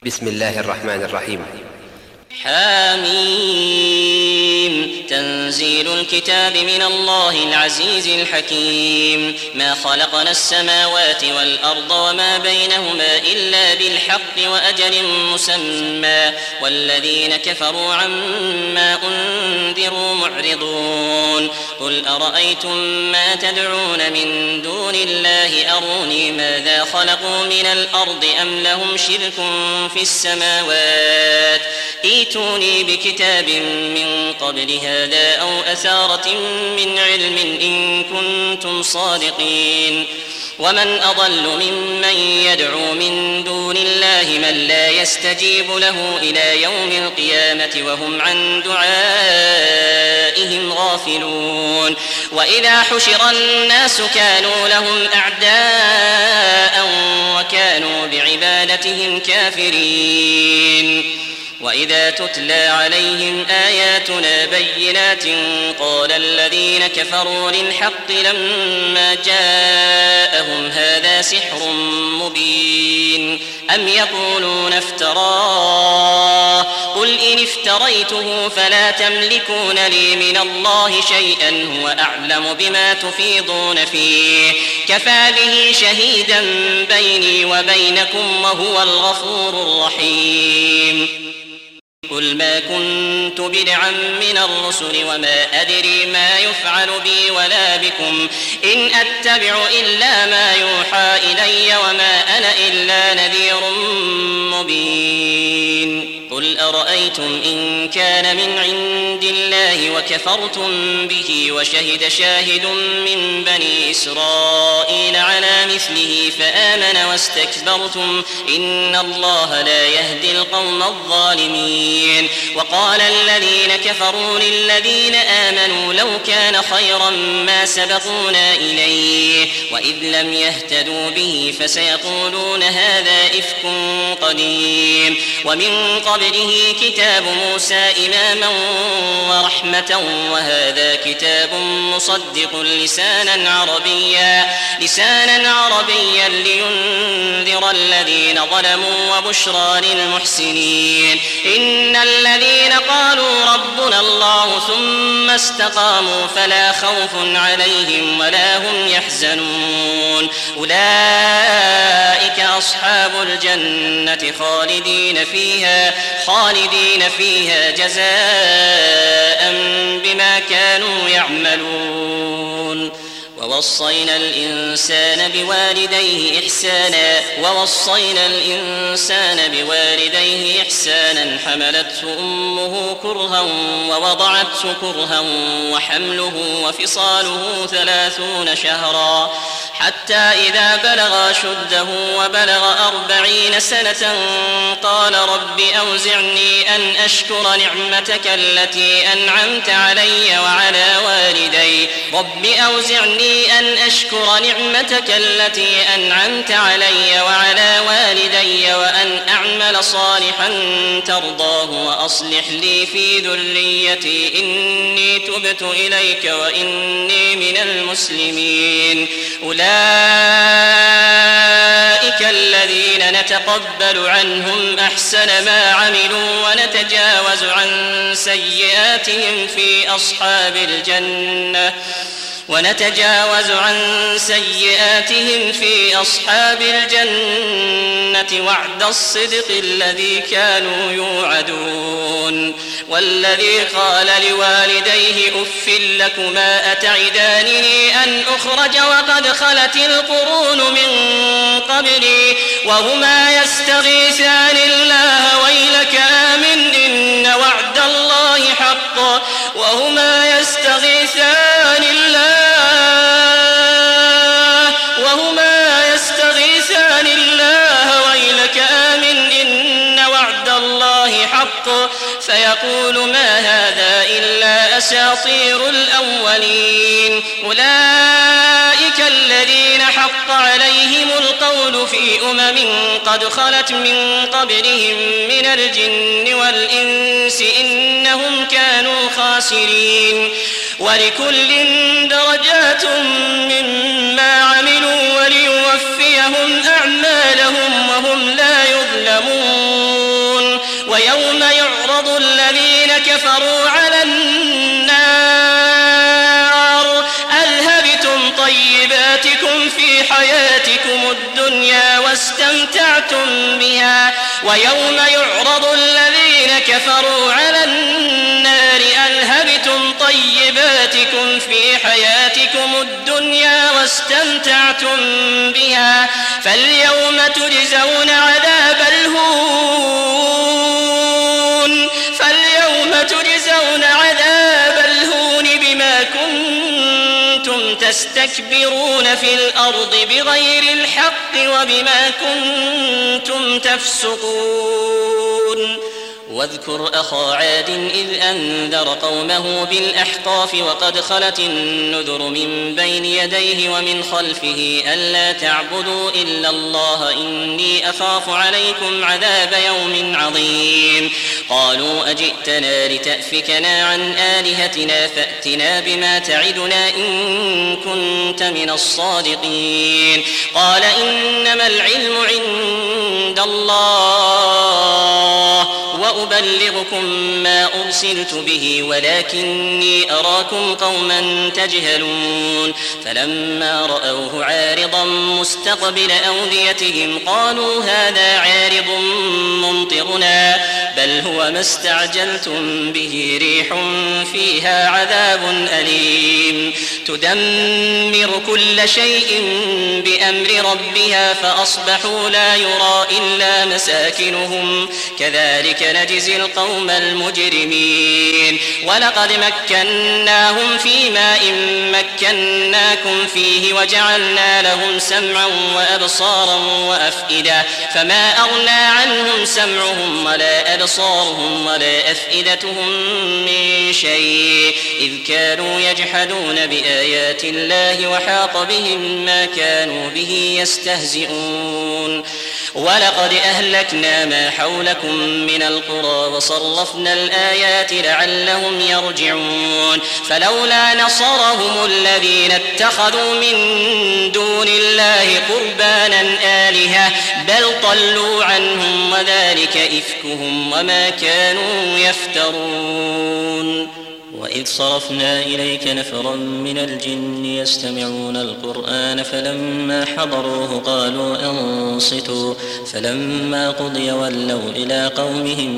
بسم الله الرحمن الرحيم. حاميم. تنزيل الكتاب من الله العزيز الحكيم. ما خلقنا السماوات والأرض وما بينهما إلا بالحق وأجل مسمى والذين كفروا عما أنذروا معرضون. قل أرأيتم ما تدعون من دون الله أروني ماذا خلقوا من الأرض أم لهم شرك في السماوات ائتوني بكتاب من قبل هذا أو أثارة من علم إن كنتم صادقين. ومن أضل ممن يدعو من دون الله من لا يستجيب له إلى يوم القيامة وهم عن دعائهم غافلون. وإذا حشر الناس كانوا لهم أعداء وكانوا بعبادتهم كافرين. وإذا تتلى عليهم آياتنا بينات قال الذين كفروا للحق لما جاءهم هذا سحر مبين أم يقولون افتراه قل إن افتريته فلا تملكون لي من الله شيئا هو أعلم بما تفيضون فيه كفى به شهيدا بيني وبينكم وهو الغفور الرحيم. قل ما كنت بدعا من الرسل وما أدري ما يفعل بي ولا بكم إن أتبع إلا ما يوحى إلي وما أنا إلا نذير مبين. قل أرأيتم إن كان من عند الله وكفرتم به وشهد شاهد من بني إسرائيل على مثله فآمن واستكبرتم إن الله لا يهدي القوم الظالمين. وقال الذين كفروا للذين آمنوا لو كان خيرا ما سبقونا إليه وإذ لم يهتدوا به فسيقولون هذا إفك قديم. ومن قبله كتاب موسى إماما ورحمة وهذا كتاب مصدق لسانا عربيا لينذر الذين ظلموا وبشرى للمحسنين. إن الذين قالوا ربنا الله ثم استقاموا فلا خوف عليهم ولا هم يحزنون أولئك أصحاب الجنة خالدين فيها جزاء بما كانوا يعملون. ووصينا الإنسان بوالديه إحسانا حملته أمه كرها ووضعته كرها وحمله وفصاله 30 شهرا حتى إذا بلغ أشده وبلغ 40 سنة قال رب أوزعني أن أشكر نعمتك التي أنعمت علي وعلى والدي وأن أعمل صالحا ترضاه وأصلح لي في ذريتي إني تبت إليك وإني من المسلمين. أولئك الذين نتقبل عنهم أحسن ما عملوا ونتجاوز عن سيئاتهم في أصحاب الجنة وعد الصدق الذي كانوا يوعدون. والذي قال لوالديه أف لكما أتعدانني أن أخرج وقد خلت القرون من قبلي وهما يستغيثان الله ويلك آمن إن وعد الله حق فيقول ما هذا إلا أساطير الأولين. أولئك الذين حق عليهم القول في قد خلت من قبلهم من الجن والإنس إنهم كانوا خاسرين. ولكل درجات مما عملوا وليوفيهم أعمالهم وهم لا يظلمون. ويوم يعرض الذين كفروا على النار أذهبتم طيباتكم في حياتكم الدنيا واستمتعتم بها ويوم يعرض الذين كفروا على النار أذهبتم طيباتكم في حياتكم الدنيا واستمتعتم بها فاليوم تجزون عذاب الهون بما كنتم تستكبرون في الأرض بغير الحق وبما كنتم تفسقون واذكر أخا عاد إذ أنذر قومه بالأحقاف وقد خلت النذر من بين يديه ومن خلفه ألا تعبدوا إلا الله إني أخاف عليكم عذاب يوم عظيم قالوا أجئتنا لتأفكنا عن آلهتنا فأتنا بما تعدنا إن كنت من الصادقين قال إنما العلم عند الله وأبلغكم ما أرسلت به ولكني أراكم قوما تجهلون فلما رأوه عارضا مستقبل أوديتهم قالوا هذا عارض ممطرنا بل هو ما استعجلتم به ريح فيها عذاب أليم تدمر كل شيء بأمر ربها فأصبحوا لا يرى إلا مساكنهم كذلك نجزي القوم المجرمين ولقد مكناهم في ماء مكناكم فيه وجعلنا لهم سمعا وأبصارا وأفئدة فما أغنى عنهم سمعهم ولا أبصارهم ولا أفئدتهم من شيء إذ كانوا يجحدون بآيات الله وحاق بهم ما كانوا به يستهزئون ولقد أهلكنا ما حولكم من القرى وصرفنا الآيات لعلهم يرجعون فلولا نصرهم الذين اتخذوا من دون الله قربانا آلهة بل ضلوا عنهم وذلك إفكهم وما كانوا يفترون وإذ صرفنا إليك نفرا من الجن يستمعون القرآن فلما حضروه قالوا أنصتوا فلما قضي ولوا إلى قومهم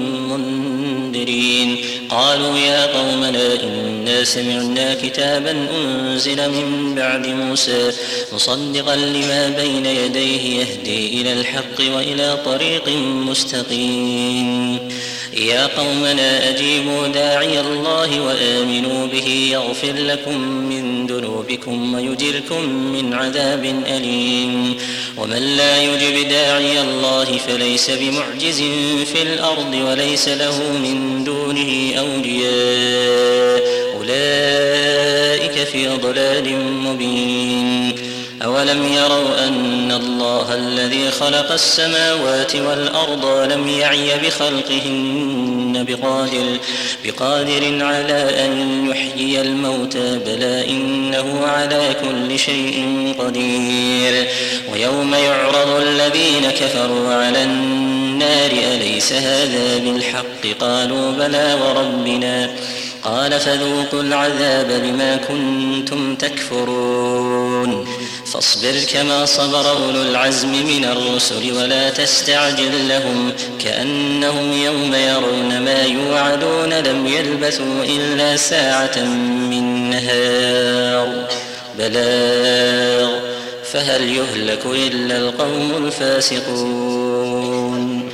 منذرين قالوا يا قومنا إنا سمعنا كتابا أنزل من بعد موسى مصدقا لما بين يديه يهدي إلى الحق وإلى طريق مستقيم يا قومنا أجيبوا داعي الله وآمنوا به يغفر لكم من ذنوبكم ويجركم من عذاب أليم ومن لا يجب داعي الله فليس بمعجز في الأرض وليس له من دونه أولياء أولئك في ضلال مبين أولم يروا أن الله الذي خلق السماوات والأرض لم يعي بخلقهن بقادر على أن يحيي الموتى بلى إنه على كل شيء قدير ويوم يعرض الذين كفروا على النار أليس هذا بالحق قالوا بلى وربنا قال فذوقوا العذاب بما كنتم تكفرون فاصبر كما صبر أولو العزم من الرسل ولا تستعجل لهم كأنهم يوم يرون ما يوعدون لم يلبثوا إلا ساعة من نهار بلاغ فهل يهلك إلا القوم الفاسقون